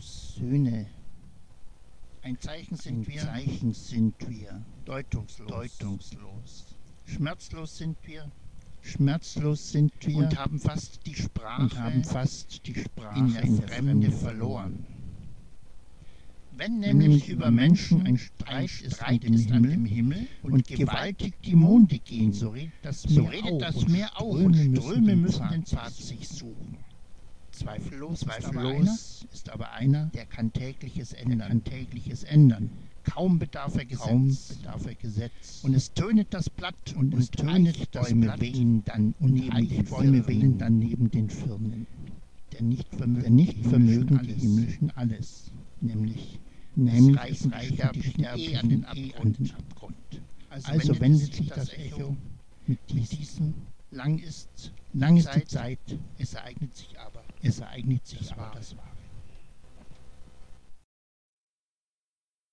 Söhne. Ein Zeichen sind wir, deutungslos. Schmerzlos sind wir und haben fast die Sprache in der Fremde verloren. Wenn nämlich über Menschen ein Streit ist an dem Himmel und gewaltig die Monde gehen, so redet das Meer auch und Ströme müssen den Pfad sich suchen. Zweifellos ist aber einer, der kann tägliches ändern. Kaum bedarf er Gesetz. Und es tönet das Blatt und Bäume wehen dann neben den Firnen. Denn nicht vermögen die Himmlischen alles, nämlich es reichen die Sterblichen an den Abgrund. Also wendet sich das Echo mit diesem, lang ist die Zeit, es ereignet sich aber das Wahre.